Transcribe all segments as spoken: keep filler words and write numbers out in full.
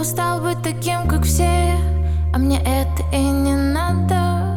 устал быть таким, как все, а мне это и не надо.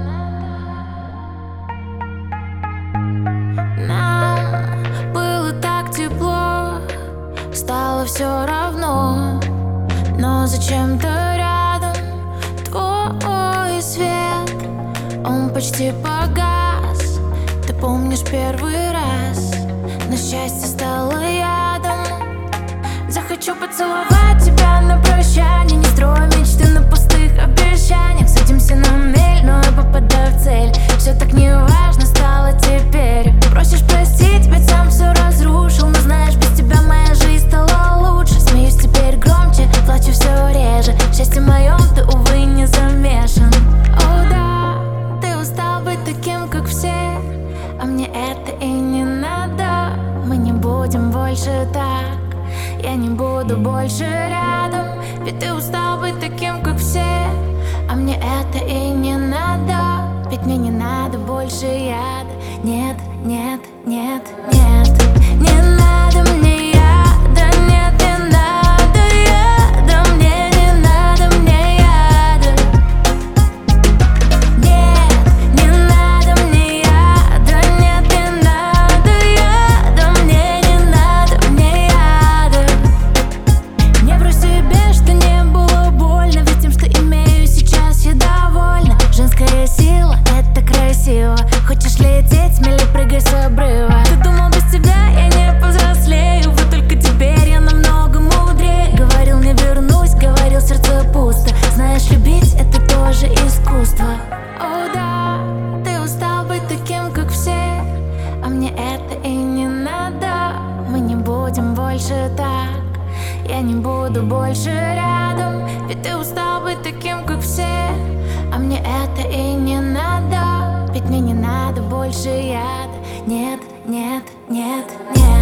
Нам было так тепло, стало все равно, но зачем-то рядом твой свет, он почти погас. Ты помнишь первый раз, но счастье стало ядом. Захочу поцеловать тебя на прощание, не строю мечты на пустых обещаниях. Садимся на мель, но я попадаю в цель. Все так неважно стало теперь. Просишь простить, ведь сам все разрушил, но знаешь, без тебя моя жизнь стала лучше. Смеюсь теперь громче, плачу все реже. Счастье моем ты, увы, не замешан. О да, ты устал быть таким, как все, а мне это и не надо. Мы не будем больше так, я не буду больше рядом. Ведь ты устал быть таким, как все, а мне это и не надо. Ведь мне не надо больше яда. Нет, нет, нет, нет. Не надо мне яда. Нет, не надо яда. Мне не надо, мне яда. Нет, не надо мне яда. Нет, не надо яда. Мне не надо, мне яда. Не вру себе, что не было больно, ведь тем, что имею сейчас, я довольна. Женская сила — это красиво. Хочешь лететь, смелее прыгай с обрыва. Ты думал, без тебя я не повзрослею, вот только теперь я намного мудрее. Говорил, не вернусь, говорил, сердце пусто. Знаешь, любить — это тоже искусство. О да, ты устал быть таким, как все, а мне это и не надо. Мы не будем больше так, я не буду больше рядом. Ведь ты устал быть таким, как все, а мне это и не надо. Ведь мне не надо больше яда. Нет, нет, нет, нет.